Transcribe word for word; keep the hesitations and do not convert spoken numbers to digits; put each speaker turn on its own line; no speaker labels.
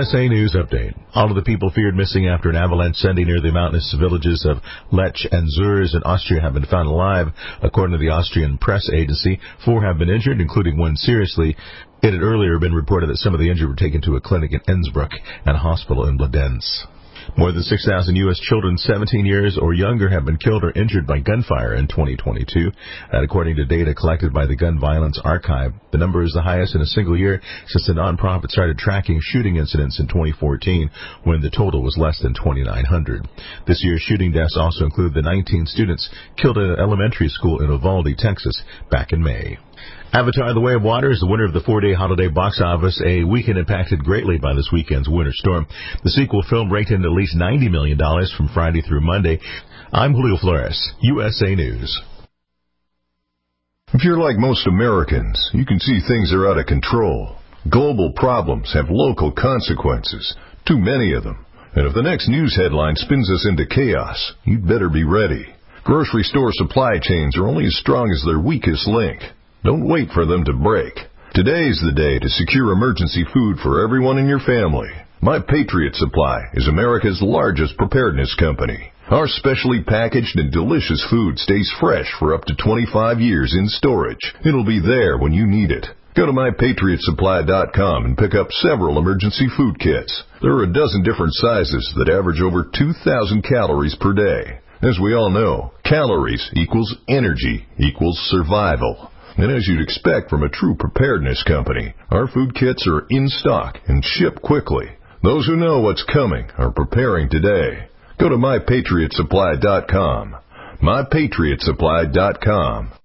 S A News Update. All of the people feared missing after an avalanche sending near the mountainous villages of Lech and Zurs in Austria have been found alive. According to the Austrian press agency, four have been injured, including one seriously. It had earlier been reported that some of the injured were taken to a clinic in Innsbruck and a hospital in Bludenz. More than six thousand U S children seventeen years or younger have been killed or injured by gunfire in twenty twenty-two. That, according to data collected by the Gun Violence Archive, the number is the highest in a single year since the nonprofit started tracking shooting incidents in twenty fourteen, when the total was less than twenty-nine hundred. This year's shooting deaths also include the nineteen students killed at an elementary school in Uvalde, Texas, back in May. Avatar: The Way of Water is the winner of the four-day holiday box office, a weekend impacted greatly by this weekend's winter storm. The sequel film raked in at least ninety million dollars from Friday through Monday. I'm Julio Flores, U S A News.
If you're like most Americans, you can see things are out of control. Global problems have local consequences, too many of them. And if the next news headline spins us into chaos, you'd better be ready. Grocery store supply chains are only as strong as their weakest link. Don't wait for them to break. Today's the day to secure emergency food for everyone in your family. My Patriot Supply is America's largest preparedness company. Our specially packaged and delicious food stays fresh for up to twenty-five years in storage. It'll be there when you need it. Go to my patriot supply dot com and pick up several emergency food kits. There are a dozen different sizes that average over two thousand calories per day. As we all know, calories equals energy equals survival. And as you'd expect from a true preparedness company, our food kits are in stock and ship quickly. Those who know what's coming are preparing today. Go to my patriot supply dot com. my patriot supply dot com.